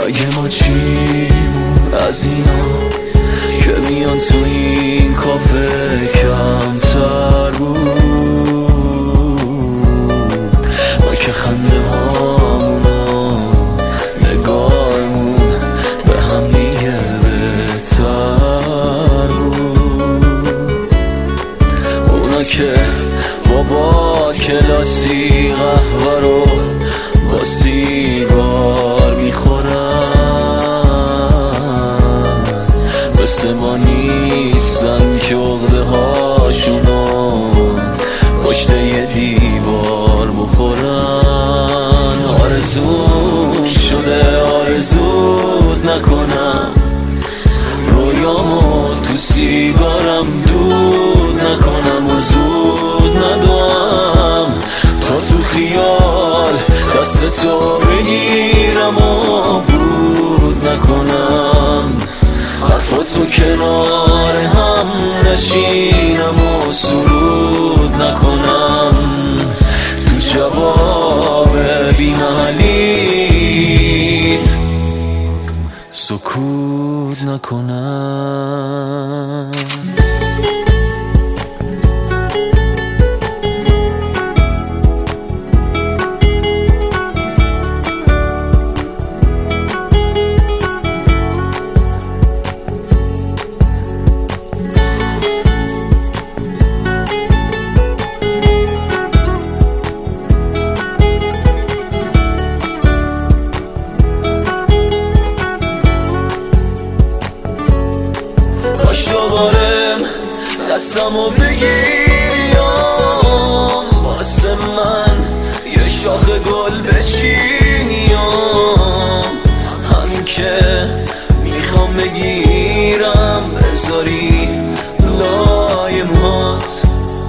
مگه ما چیمون از اینا که میان تو این کافه کمتر بود. ما که خنده هامونو نگارمون به هم دیگه بهتر بود. اونا که بابا کلاسی قهوه رو با سیگار میخورن، مثل ما نیستن که عقده هاشونو پشت یه دیوار بخورن. آرزوم شده آرزوت نکنم، رویامو تو سیگارم دود نکنم و زود ندوام تا تو خیال دست تو بگیرم و بود نکنم. حرفاتو کنار هم نچینم و سرود نکنم، تو جواب بی‌محلیت سکوت نکنم. دوباره دستمو بگیریم واسه من یه شاخ گل بچینیم، همین که میخوام بگیرم بذاری لای موهات.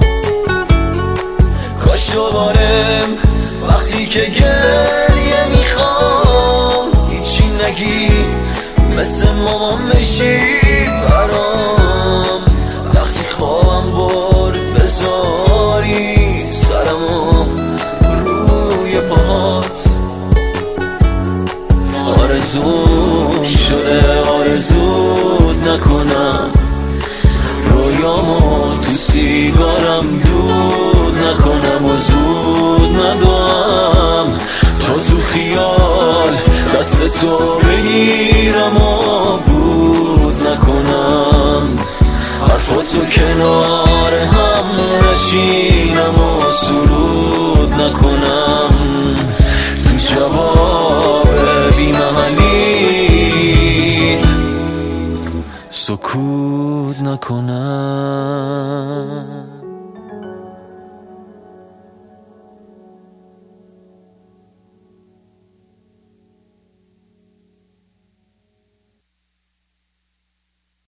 کاش دوباره وقتی که گریه میخوام هیچی نگی، مثل مامان بشی برام. وقتی خوابم برد بذاری سرمو روی پاهات. آرزوم شده آرزوت نکنم، رویامو تو سیگارم دود نکنم و زود ندوام تا تو خیال دست تو بگیرم و بود نکنم. حرفاتو کنار هم نچینم و سرود نکنم، تو جواب بی‌محلیت سکوت نکنم.